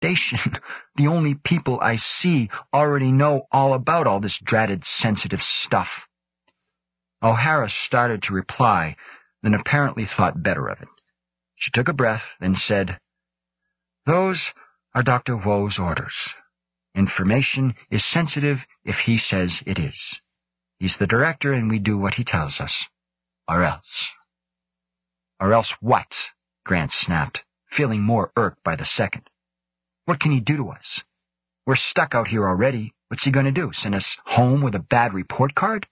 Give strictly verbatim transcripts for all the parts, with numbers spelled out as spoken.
station. The only people I see already know all about all this dratted sensitive stuff." O'Hara started to reply, then apparently thought better of it. She took a breath, then said, "Those are Doctor Woe's orders. Information is sensitive if he says it is. He's the director and we do what he tells us. Or else." "Or else what?" Grant snapped, feeling more irked by the second. "What can he do to us? We're stuck out here already. What's he going to do, send us home with a bad report card?"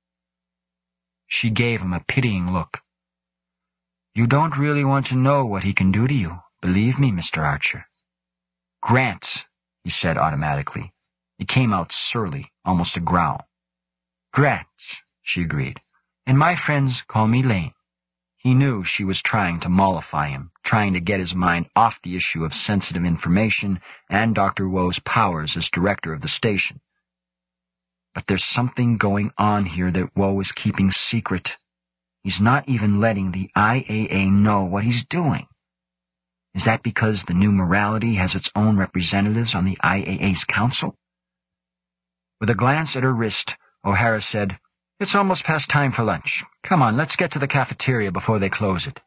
She gave him a pitying look. "You don't really want to know what he can do to you, believe me, Mister Archer." "Grant," he said automatically. It came out surly, almost a growl. "Grant," she agreed, "and my friends call me Lane." He knew she was trying to mollify him, trying to get his mind off the issue of sensitive information and Doctor Woe's powers as director of the station. But there's something going on here that Woe is keeping secret. He's not even letting the I A A know what he's doing. Is that because the new morality has its own representatives on the I A A's council? With a glance at her wrist, O'Hara said, "It's almost past time for lunch. Come on, let's get to the cafeteria before they close it."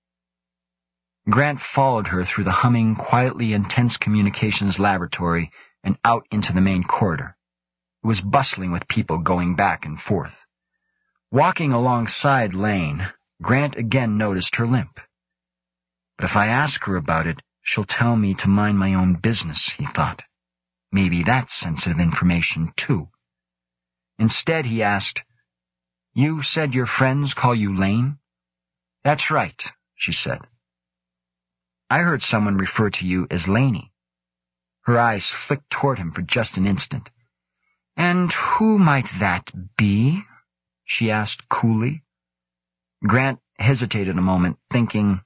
Grant followed her through the humming, quietly intense communications laboratory and out into the main corridor. It was bustling with people going back and forth. Walking alongside Lane, Grant again noticed her limp. But if I ask her about it, she'll tell me to mind my own business, he thought. Maybe that's sensitive information, too. Instead, he asked, "You said your friends call you Lane?" "That's right," she said. "I heard someone refer to you as Laney." Her eyes flicked toward him for just an instant. "And who might that be?" she asked coolly. Grant hesitated a moment, thinking,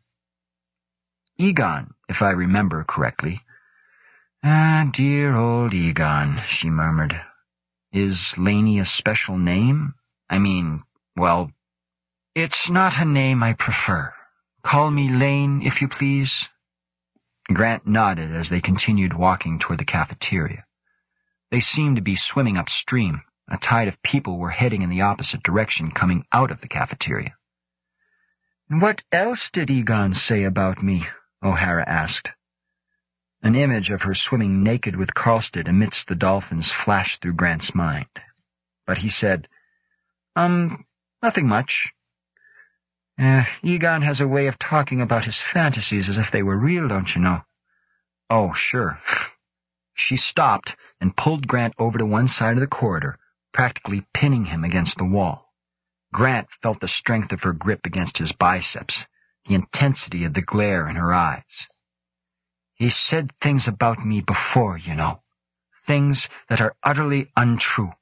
"Egon, if I remember correctly." "Ah, dear old Egon," she murmured. "Is Laney a special name? I mean, well, it's not a name I prefer. Call me Lane, if you please." Grant nodded as they continued walking toward the cafeteria. They seemed to be swimming upstream. A tide of people were heading in the opposite direction, coming out of the cafeteria. "What else did Egon say about me?" O'Hara asked. An image of her swimming naked with Karlstead amidst the dolphins flashed through Grant's mind. But he said, Um, nothing much. Eh, Egon has a way of talking about his fantasies as if they were real, don't you know?" "Oh, sure." She stopped and pulled Grant over to one side of the corridor, practically pinning him against the wall. Grant felt the strength of her grip against his biceps, the intensity of the glare in her eyes. "He said things about me before, you know. Things that are utterly untrue."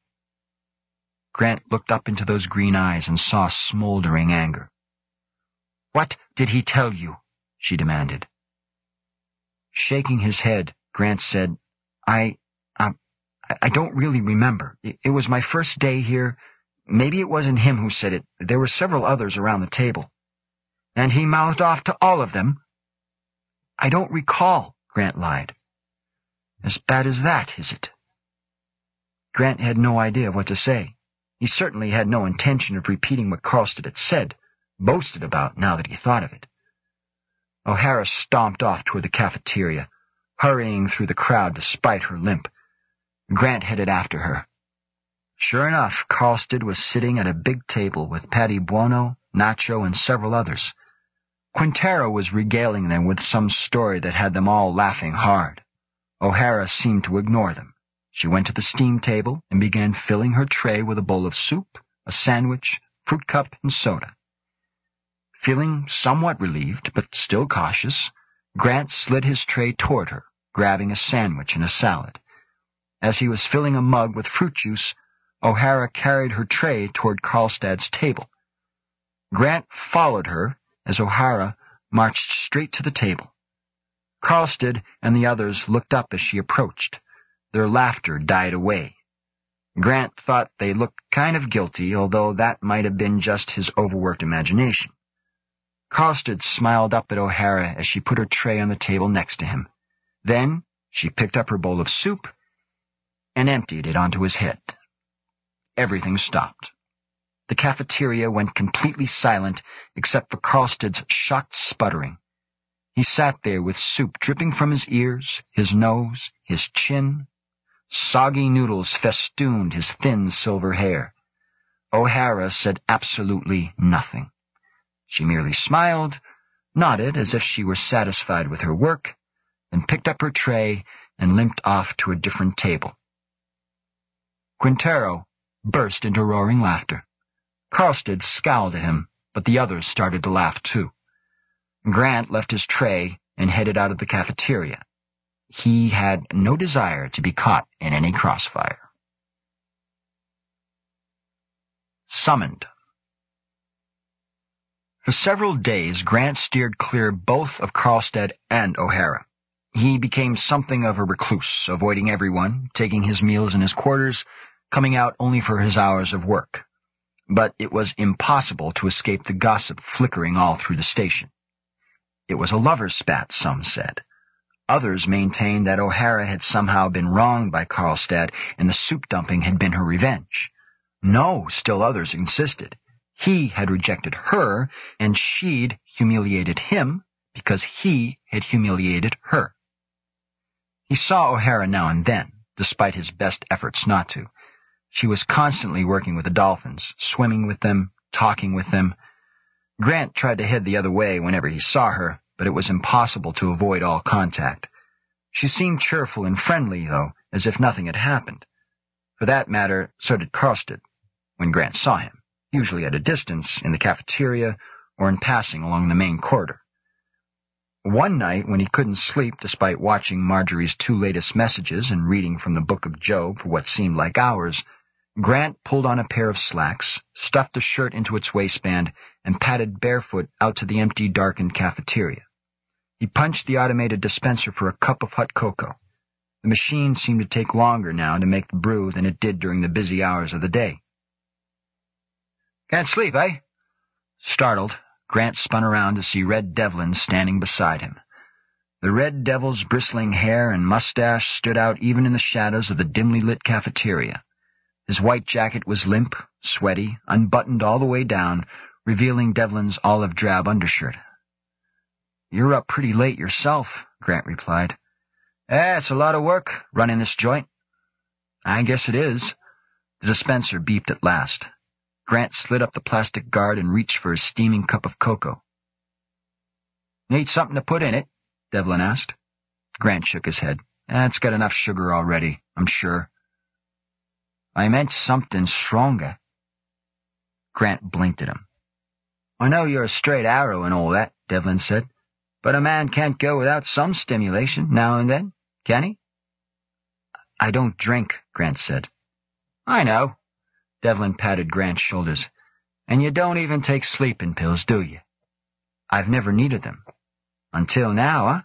Grant looked up into those green eyes and saw smoldering anger. "What did he tell you?" she demanded. Shaking his head, Grant said, I, um, I don't really remember. It, it was my first day here. Maybe it wasn't him who said it. There were several others around the table. And he mouthed off to all of them? "I don't recall," Grant lied. "As bad as that, is it?" Grant had no idea what to say. He certainly had no intention of repeating what Karlstead had said, boasted about now that he thought of it. O'Hara stomped off toward the cafeteria, hurrying through the crowd despite her limp. Grant headed after her. Sure enough, Karlstead was sitting at a big table with Patty Buono, Nacho, and several others. Quintero was regaling them with some story that had them all laughing hard. O'Hara seemed to ignore them. She went to the steam table and began filling her tray with a bowl of soup, a sandwich, fruit cup, and soda. Feeling somewhat relieved, but still cautious, Grant slid his tray toward her, grabbing a sandwich and a salad. As he was filling a mug with fruit juice, O'Hara carried her tray toward Karlstad's table. Grant followed her as O'Hara marched straight to the table. Karlstead and the others looked up as she approached. Their laughter died away. Grant thought they looked kind of guilty, although that might have been just his overworked imagination. Karlstead smiled up at O'Hara as she put her tray on the table next to him. Then She picked up her bowl of soup and emptied it onto his head. Everything stopped. The cafeteria went completely silent except for Karlsted's shocked sputtering. He sat there with soup dripping from his ears, his nose, his chin. Soggy noodles festooned his thin silver hair. O'Hara said absolutely nothing. She merely smiled, nodded as if she were satisfied with her work, then picked up her tray and limped off to a different table. Quintero burst into roaring laughter. Karlsted scowled at him, but the others started to laugh too. Grant left his tray and headed out of the cafeteria. He had no desire to be caught in any crossfire. Summoned. For several days, Grant steered clear both of Karlsted and O'Hara. He became something of a recluse, avoiding everyone, taking his meals in his quarters, coming out only for his hours of work. But it was impossible to escape the gossip flickering all through the station. It was a lover's spat, some said. Others maintained that O'Hara had somehow been wronged by Karlsted and the soup dumping had been her revenge. No, still others insisted. He had rejected her, and she'd humiliated him because he had humiliated her. He saw O'Hara now and then, despite his best efforts not to. She was constantly working with the dolphins, swimming with them, talking with them. Grant tried to head the other way whenever he saw her, but it was impossible to avoid all contact. She seemed cheerful and friendly, though, as if nothing had happened. For that matter, so did Karlsted, when Grant saw him, usually at a distance, in the cafeteria or in passing along the main corridor. One night, when he couldn't sleep despite watching Marjorie's two latest messages and reading from the Book of Job for what seemed like hours, Grant pulled on a pair of slacks, stuffed the shirt into its waistband, and padded barefoot out to the empty, darkened cafeteria. He punched the automated dispenser for a cup of hot cocoa. The machine seemed to take longer now to make the brew than it did during the busy hours of the day. "Can't sleep, eh?" Startled, Grant spun around to see Red Devlin standing beside him. The Red Devil's bristling hair and mustache stood out even in the shadows of the dimly lit cafeteria. His white jacket was limp, sweaty, unbuttoned all the way down, revealing Devlin's olive-drab undershirt. "You're up pretty late yourself," Grant replied. "Eh, it's a lot of work, running this joint." "I guess it is." The dispenser beeped at last. Grant slid up the plastic guard and reached for his steaming cup of cocoa. "Need something to put in it?" Devlin asked. Grant shook his head. Eh, "It's got enough sugar already, I'm sure." "I meant something stronger." Grant blinked at him. "I know you're a straight arrow and all that," Devlin said, "but a man can't go without some stimulation now and then, can he?" "I don't drink," Grant said. "I know." Devlin patted Grant's shoulders. "And you don't even take sleeping pills, do you?" "I've never needed them." "Until now, huh?"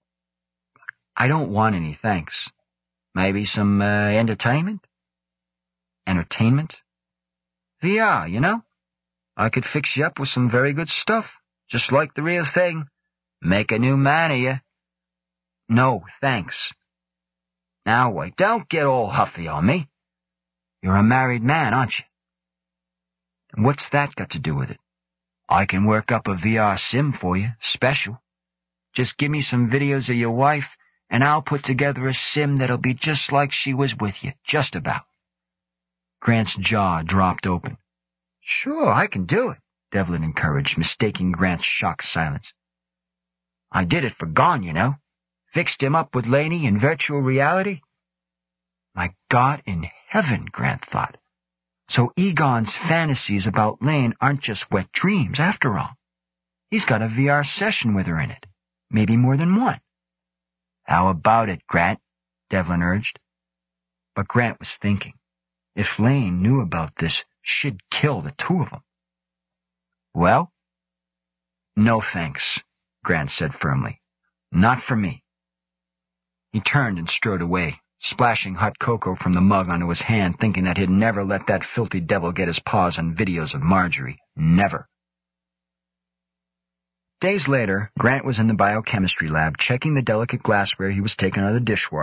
"I don't want any, thanks." "Maybe some uh, entertainment?" "Entertainment?" "V R, you know? I could fix you up with some very good stuff, just like the real thing. Make a new man of you." "No, thanks." "Now wait, don't get all huffy on me. You're a married man, aren't you?" "What's that got to do with it?" "I can work up a V R sim for you, special. Just give me some videos of your wife, and I'll put together a sim that'll be just like she was with you, just about." Grant's jaw dropped open. "Sure, I can do it," Devlin encouraged, mistaking Grant's shocked silence. "I did it for Gon, you know. Fixed him up with Laney in virtual reality." My God in heaven, Grant thought. So Egon's fantasies about Lane aren't just wet dreams, after all. He's got a V R session with her in it. Maybe more than one. "How about it, Grant?" Devlin urged. But Grant was thinking. If Lane knew about this, she'd kill the two of them. "Well?" "No thanks," Grant said firmly. "Not for me." He turned and strode away, splashing hot cocoa from the mug onto his hand, thinking that he'd never let that filthy devil get his paws on videos of Marjorie. Never. Days later, Grant was in the biochemistry lab checking the delicate glassware he was taking out of the dishwasher.